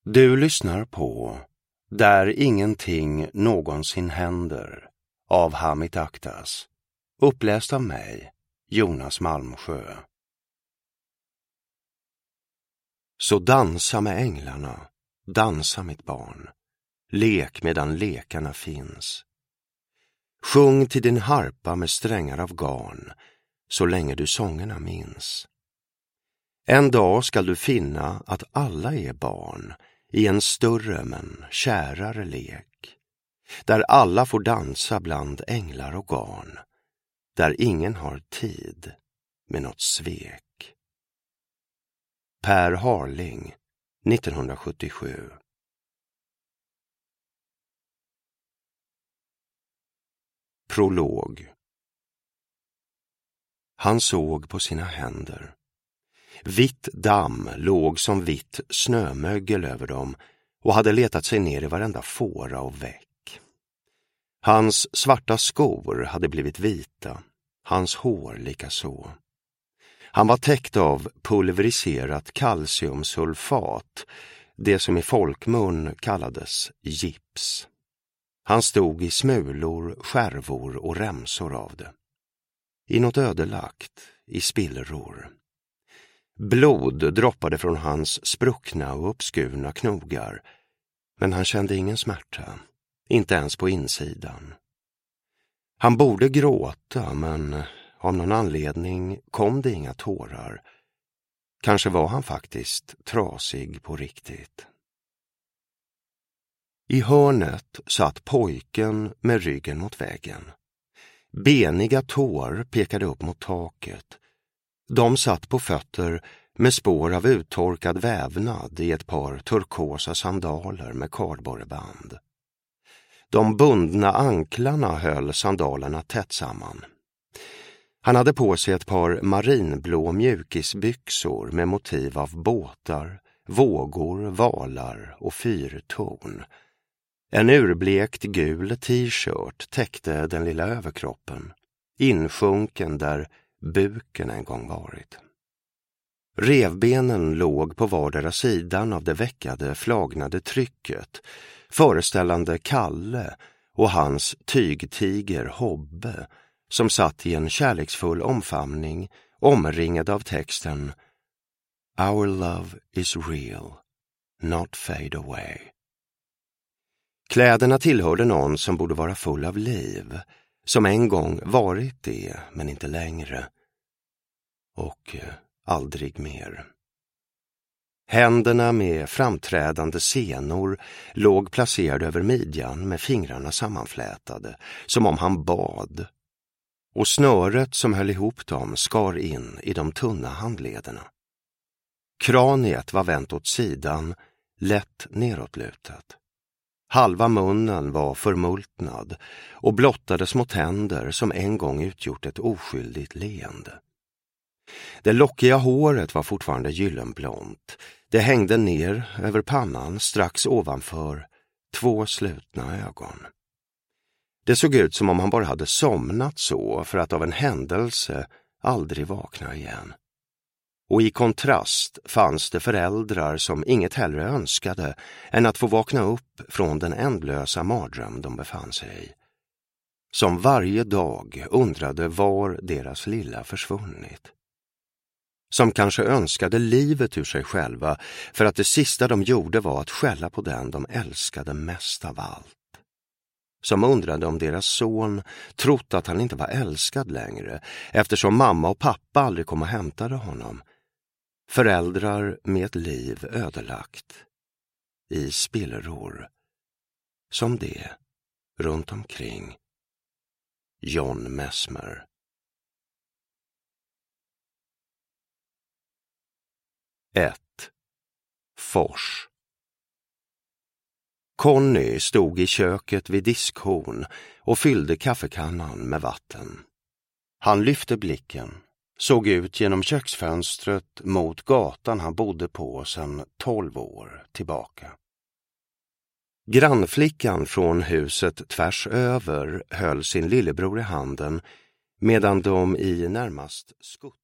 Du lyssnar på Där ingenting någonsin händer av Hamid Aktas, uppläst av mig, Jonas Malmsjö. Så dansa med änglarna, dansa mitt barn, lek medan lekarna finns. Sjung till din harpa med strängar av garn, så länge du sångerna minns. En dag skall du finna att alla är barn i en större men kärare lek, där alla får dansa bland änglar och garn, där ingen har tid med något svek. Per Harling, 1977. Prolog. Han såg på sina händer. Vitt damm låg som vitt snömögel över dem och hade letat sig ner i varenda fåra och väck. Hans svarta skor hade blivit vita, hans hår likaså. Han var täckt av pulveriserat kalciumsulfat, det som i folkmun kallades gips. Han stod i smulor, skärvor och remsor av det. I något ödelagt, i spillror. Blod droppade från hans spruckna och uppskurna knogar, men han kände ingen smärta, inte ens på insidan. Han borde gråta, men av någon anledning kom det inga tårar. Kanske var han faktiskt trasig på riktigt. I hörnet satt pojken med ryggen mot väggen. Beniga tår pekade upp mot taket. De satt på fötter med spår av uttorkad vävnad i ett par turkosa sandaler med kardborreband. De bundna anklarna höll sandalerna tätt samman. Han hade på sig ett par marinblå mjukisbyxor med motiv av båtar, vågor, valar och fyrtorn. En urblekt gul t-shirt täckte den lilla överkroppen, insjunken där buken en gång varit. Revbenen låg på vardera sidan av det veckade, flagnade trycket, föreställande Kalle och hans tygtiger Hobbe, som satt i en kärleksfull omfamning, omringad av texten Our love is real, not fade away. Kläderna tillhörde någon som borde vara full av liv, som en gång varit det, men inte längre. Och aldrig mer. Händerna med framträdande senor låg placerade över midjan med fingrarna sammanflätade, som om han bad. Och snöret som höll ihop dem skar in i de tunna handlederna. Kraniet var vänt åt sidan, lätt nedåtlutat. Halva munnen var förmultnad och blottade små tänder som en gång utgjort ett oskyldigt leende. Det lockiga håret var fortfarande gyllenblont. Det hängde ner över pannan strax ovanför 2 slutna ögon. Det såg ut som om han bara hade somnat så för att av en händelse aldrig vakna igen. Och i kontrast fanns det föräldrar som inget hellre önskade än att få vakna upp från den ändlösa mardröm de befann sig i. Som varje dag undrade var deras lilla försvunnit. Som kanske önskade livet ur sig själva för att det sista de gjorde var att skälla på den de älskade mest av allt. Som undrade om deras son trott att han inte var älskad längre eftersom mamma och pappa aldrig kom och hämtade honom. Föräldrar med ett liv ödelagt i spillror som det runt omkring John Messmer. Fors. Conny stod i köket vid diskhon och fyllde kaffekannan med vatten. Han lyfte blicken, såg ut genom köksfönstret mot gatan han bodde på sedan 12 år tillbaka. Grannflickan från huset tvärs över höll sin lillebror i handen medan de i närmast skutt